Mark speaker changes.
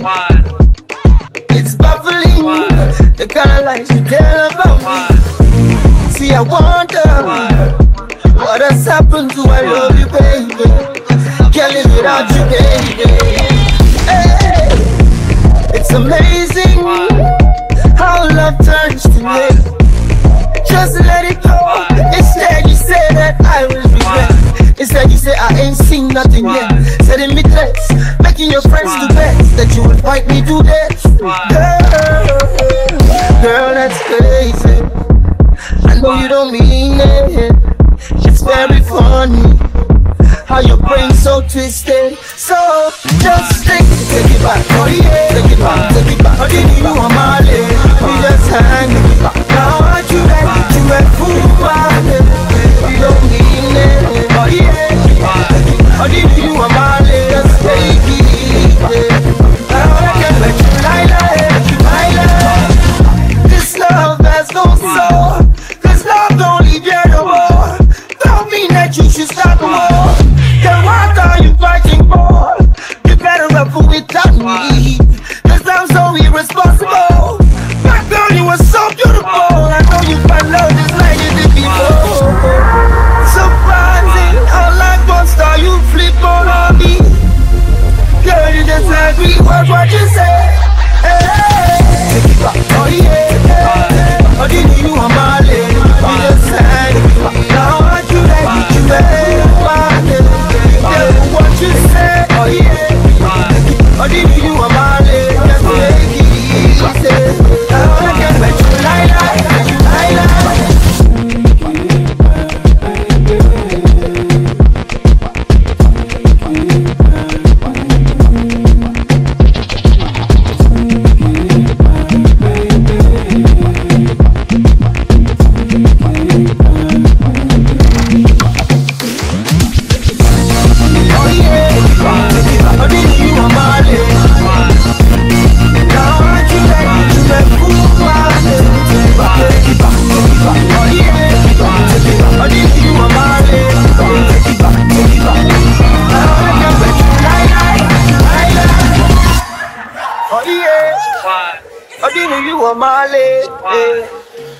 Speaker 1: It's baffling, the kind of lies you tell about me. See, I wonder what has happened to I love you, baby. Can't live without you, baby. Hey, it's amazing how love turns to hate. Just let it go. Instead you say that I will regret. Instead you say I ain't seen nothing yet. Setting me threats, making your friends do bets that you will fight me to death. Girl, that's crazy. I know you don't mean it. It's very funny how your brain's so twisted. So just take it back, oh yeah. Take it back, take it back. I didn't you on my leg. We just hang it back. Now I you like you a fool, you don't mean it, oh yeah. I didn't you on my leg. Just take it easy. Now I can let you lie. This love has no soul. This love don't leave you no more. Don't mean that you should stop the war. Then what are you fighting for? You better run without me, cause I'm so irresponsible. My girl, you were so beautiful. I know you find love just like you did before. Surprising, how like one star you flip on me. Girl, you just agree with what you say. Hey, take it back, oh yeah. I didn't you on my leg. You just sang it. Now I do like you better. Yeah, what you say, oh yeah. I didn't you on my leg. Just take it easy. Now I can let you lie. I didn't know you were my lady.